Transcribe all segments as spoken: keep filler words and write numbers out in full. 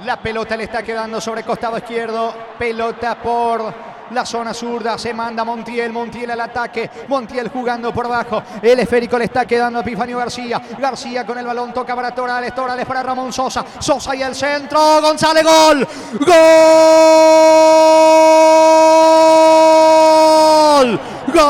La pelota le está quedando sobre costado izquierdo. Pelota por la zona zurda, se manda Montiel, Montiel al ataque, Montiel jugando por abajo, el esférico le está quedando a Epifanio García, García con el balón, toca para Torales, Torales para Ramón Sosa, Sosa y el centro, González, gol, gol,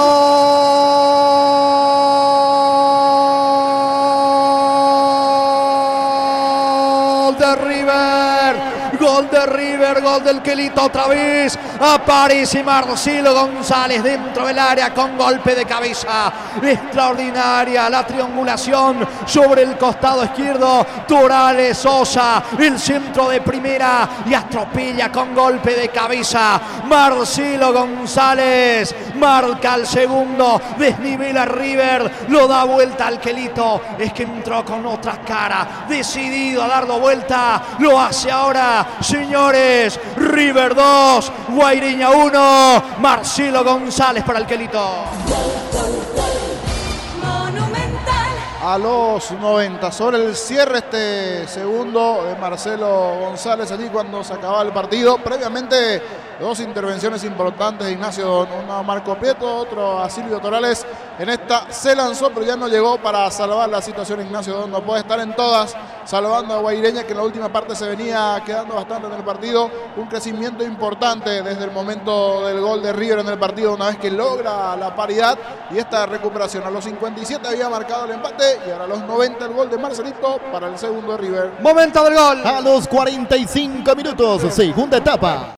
gol de River. Gol de River, gol del Quelito otra vez. Aparece Marcelo González dentro del área con golpe de cabeza. Extraordinaria la triangulación sobre el costado izquierdo. Torales, Sosa, el centro de primera y atropella con golpe de cabeza. Marcelo González marca el segundo, desnivela River, lo da vuelta al Quelito. Es que entró con otra cara, decidido a darlo vuelta. Lo hace ahora. Señores, River dos, Guaireña uno, Marcelo González para el Quelito. A los noventa, sobre el cierre este segundo de Marcelo González, allí cuando se acababa el partido. Previamente, dos intervenciones importantes de Ignacio, uno a Marco Prieto, otro a Silvio Torales. En esta se lanzó, pero ya no llegó para salvar la situación. Ignacio Don no puede estar en todas, salvando a Guaireña, que en la última parte se venía quedando bastante en el partido. Un crecimiento importante desde el momento del gol de River en el partido, una vez que logra la paridad y esta recuperación. A los cincuenta y siete había marcado el empate y ahora a los noventa el gol de Marcelito para el segundo de River. Momento del gol. A los cuarenta y cinco minutos, segunda etapa.